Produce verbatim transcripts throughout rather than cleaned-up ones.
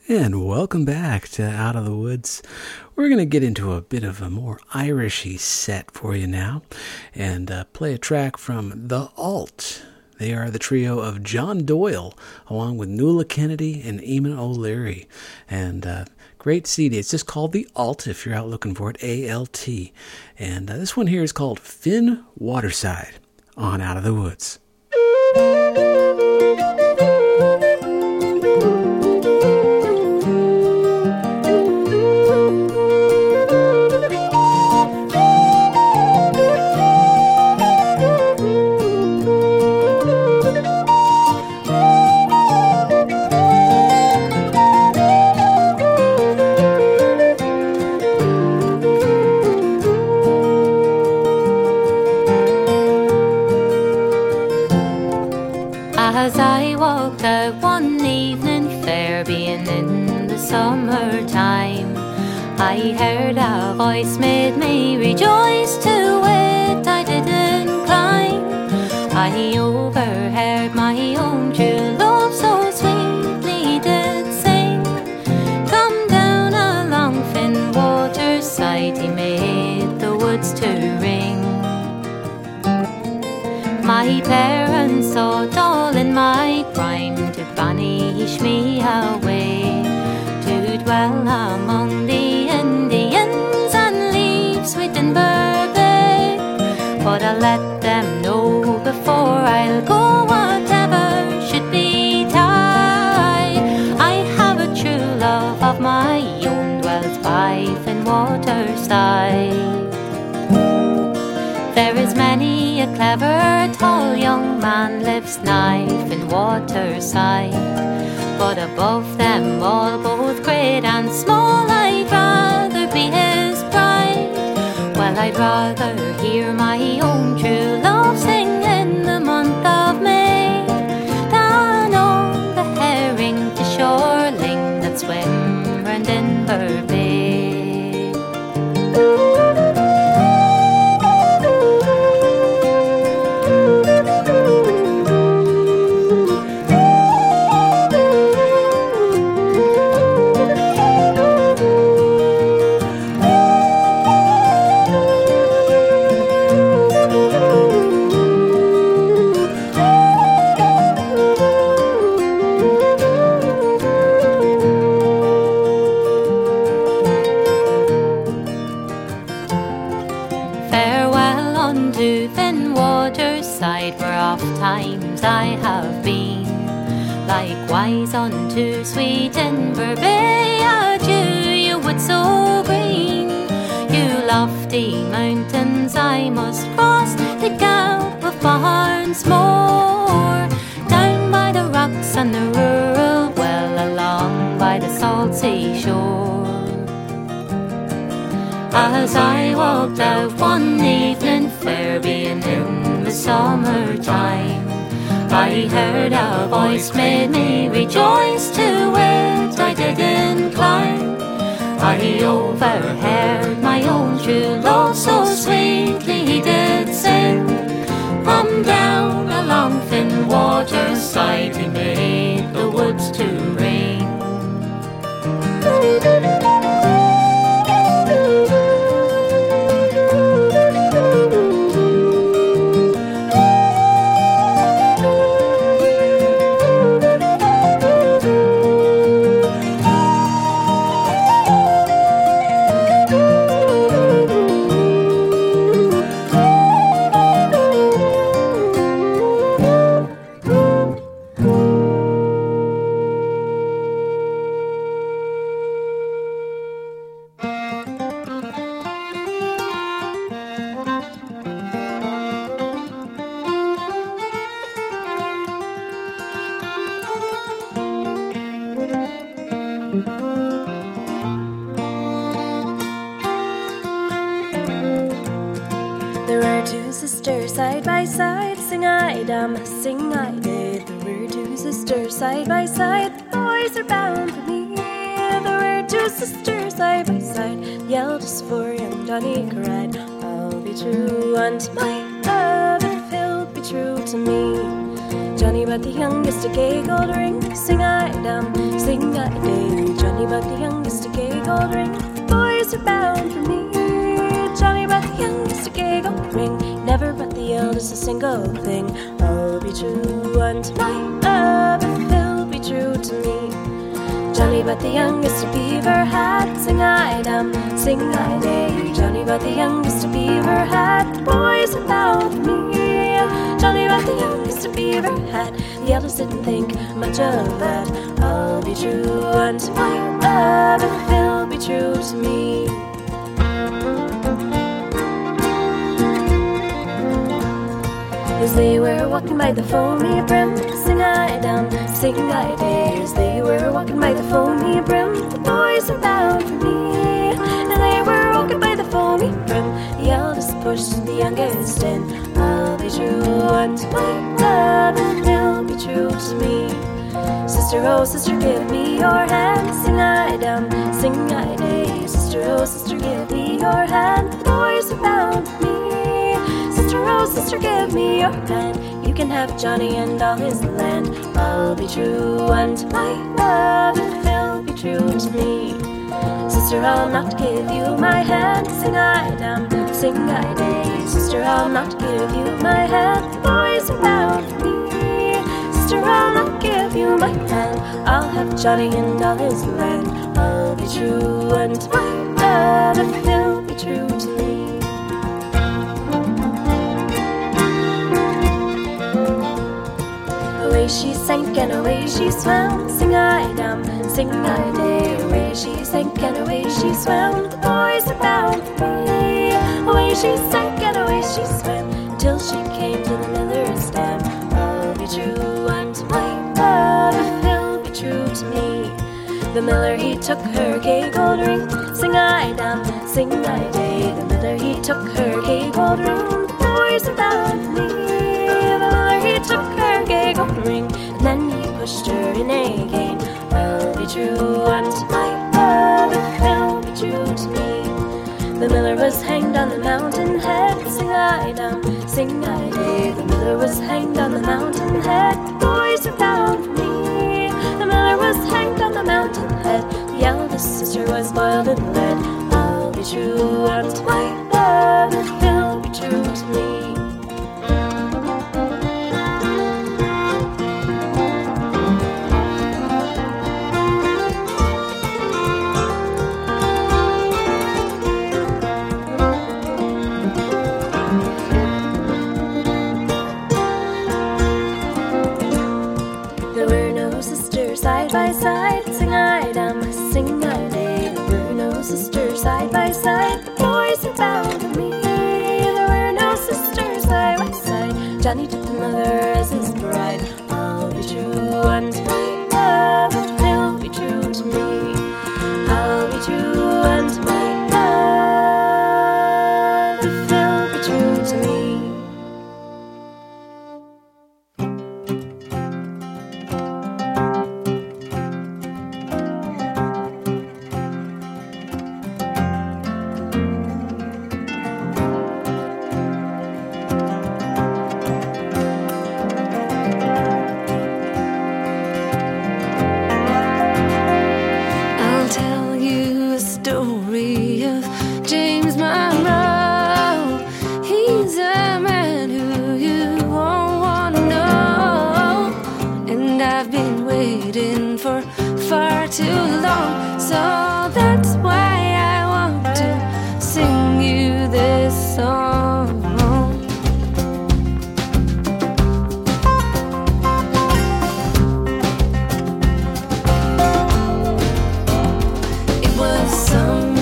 And welcome back to Out of the Woods. We're going to get into a bit of a more Irishy set for you now and uh, play a track from The Alt. They are the trio of John Doyle, along with Nuala Kennedy and Eamon O'Leary. And uh, great C D. It's just called The Alt, if you're out looking for it, A L T. And uh, this one here is called Finn Waterside on Out of the Woods. As I walked out one evening fair, being in the summertime, I heard a voice made me rejoice. To it I didn't climb. I overheard my own true love so sweetly did sing. Come down along Finn Waterside, he made the woods to ring. My parents sought all in my crime to banish me away, to dwell among the Indians and leave sweet and Bay. But I'll let them know before I'll go, whatever should betide, I have a true love of my own, dwells by Finn Waterside. There is many a clever, tall young man lives nigh Finn Waterside, but above them all, both great and small, I'd rather be his bride. Well, I'd rather hear my own true love sing in the month of May than all the herring to shoreling that swim round Inver Bay. Times I have been, likewise unto sweet Inver Bay. Adieu, you wood so green, you lofty mountains I must cross, the gap of Barnesmore, down by the rocks and the rural well, along by the salt sea shore. As I walked out one evening fair, being in the summertime, I heard a voice made me rejoice. To it I didn't climb. I overheard my own true love so sweetly he did sing. Come down along Finn Waterside, he made the woods to ring. There were two sisters side by side, sing I dum, sing I did. There were two sisters side by side, the boys are bound for me. There were two sisters side by side, the eldest for young Johnny cried, I'll be true unto my love if he'll be true to me. Johnny but the youngest a gay gold ring, sing I dum, sing I did. Johnny bought the youngest a gay gold ring. The boys are bound for me. Johnny bought the youngest a gay gold ring. Never brought the eldest a single thing. I'll be true unto my love if he'll be true to me. Johnny bought the youngest a beaver hat. Sing I dum, sing I day. Johnny bought the youngest a beaver hat. The boys are bound for me. Johnny bought the youngest a beaver hat. The eldest didn't think much of that. I'll be true unto my love if he'll be true to me. As they were walking by the foamy brim, sing I down, sing I day. As they were walking by the foamy brim, the boys are bound for me. And they were walking by the foamy brim, the eldest pushed the youngest in. I'll be true unto my love and he'll be true to me. Sister, oh sister, give me your hand. Sing I down, sing I day. Sister, oh sister, give me your hand. The boys are bound for me. Sister, oh sister, give me your hand. You can have Johnny and all his land. I'll be true unto my love and he'll be true to me. Sister, I'll not give you my hand. Sing I down, sing I day. Sister, I'll not give you my hand. The boys are bound for me. Sister, I'll not give you my hand. I'll have Johnny and all his land. I'll be true unto my love and he'll be true to me. Away she sank and away she swam. Sing I dum, sing I day. Away she sank and away she swam. The boys are bound for me. Away she sank and away she swam till she came to the miller's dam. I'll be true unto my love if he'll be true to me. The miller he took her gay gold ring. Sing I dum, sing I day. The miller he took her gay gold ring. The boys are bound for me. The miller he took her gay gold ring, and then he pushed her in again. I'll be true unto my love if he'll be true to me. The miller was hanged on the mountain head. Sing I dum, sing I day. The miller was hanged on the mountain head. The boys are bound for me. The miller was hanged on the mountain head. The eldest sister was boiled in lead. I'll be true unto my love if he'll be true to me. Side by side, sing I dum, sing I day. There were no sisters side by side. The boys are bound for me. There were no sisters side by side. Johnny took the mother as his bride. I'll be true unto my love and he'll be true to me. I'll be true unto my love and he'll be true to me. Some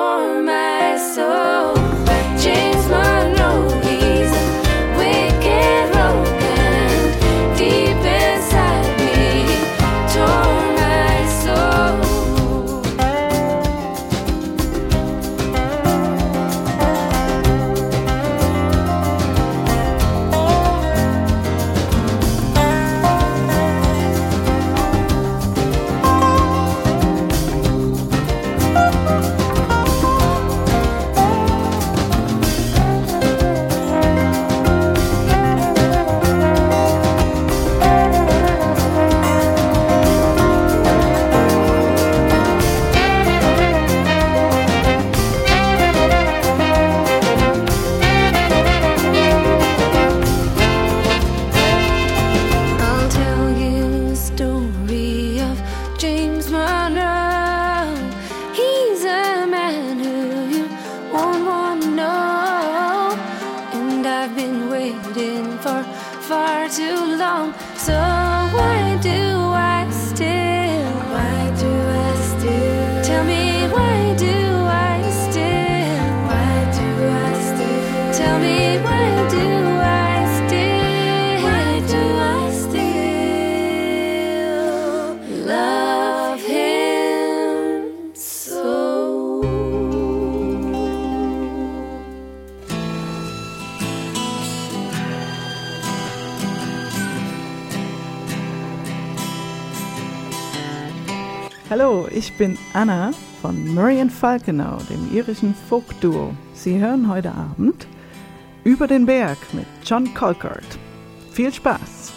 tore my soul. James Monroe, he's a wicked rogue, and deep inside me tore my soul. I'll tell you the story of James Monroe. He's a man who you won't want to know, and I've been waiting for far too long. So why do I still? Why do I still? Tell me, why do I still? Why do I still? Tell me, why do I still? Why do I still love him so? Hallo, ich bin Anna von Murray and Falkenau, dem irischen Folk-Duo. Sie hören heute Abend Über den Berg mit John Colcart. Viel Spaß!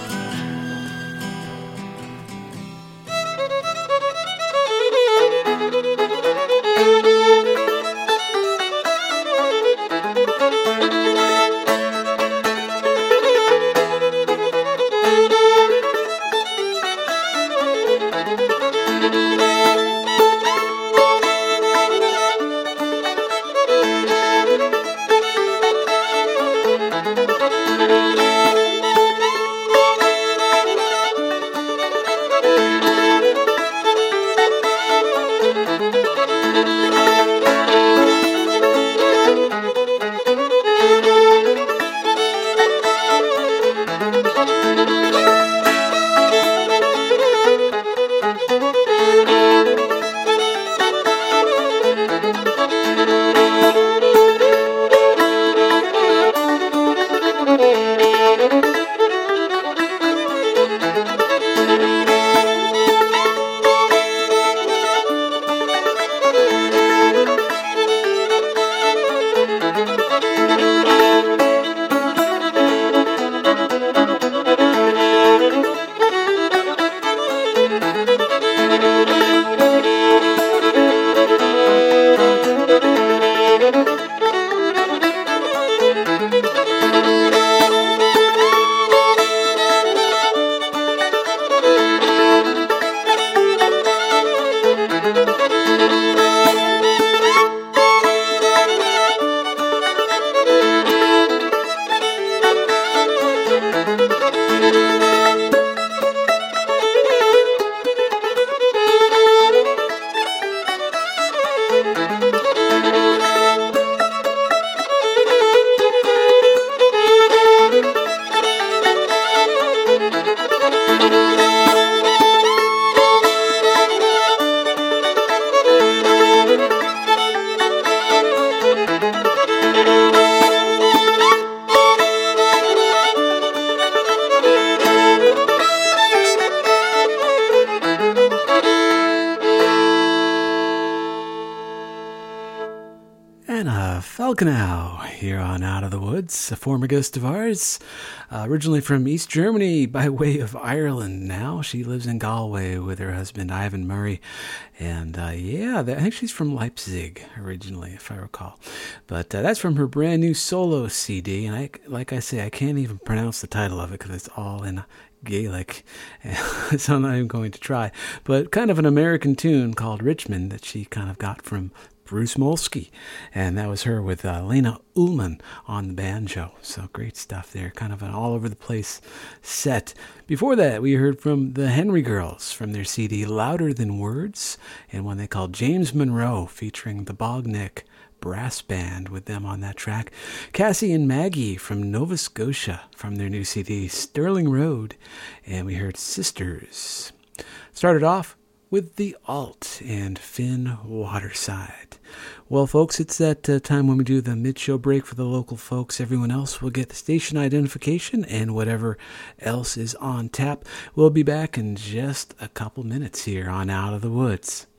Falkenau here on Out of the Woods, a former guest of ours, uh, originally from East Germany by way of Ireland. Now she lives in Galway with her husband Ivan Murray, and uh, yeah, I think she's from Leipzig originally, if I recall. But uh, that's from her brand new solo C D, and I, like I say, I can't even pronounce the title of it because it's all in Gaelic, so I'm not even going to try. But kind of an American tune called Richmond that she kind of got from Bruce Molsky, and that was her with uh, Lena Ullman on the banjo. So great stuff there, kind of an all-over-the-place set. Before that, we heard from the Henry Girls from their C D Louder Than Words, and one they called James Monroe, featuring the Bogneck Brass Band with them on that track. Cassie and Maggie from Nova Scotia from their new C D Sterling Road, and we heard Sisters. Started off with the Alt and Finn Waterside. Well, folks, it's that uh, time when we do the mid-show break for the local folks. Everyone else will get the station identification and whatever else is on tap. We'll be back in just a couple minutes here on Out of the Woods.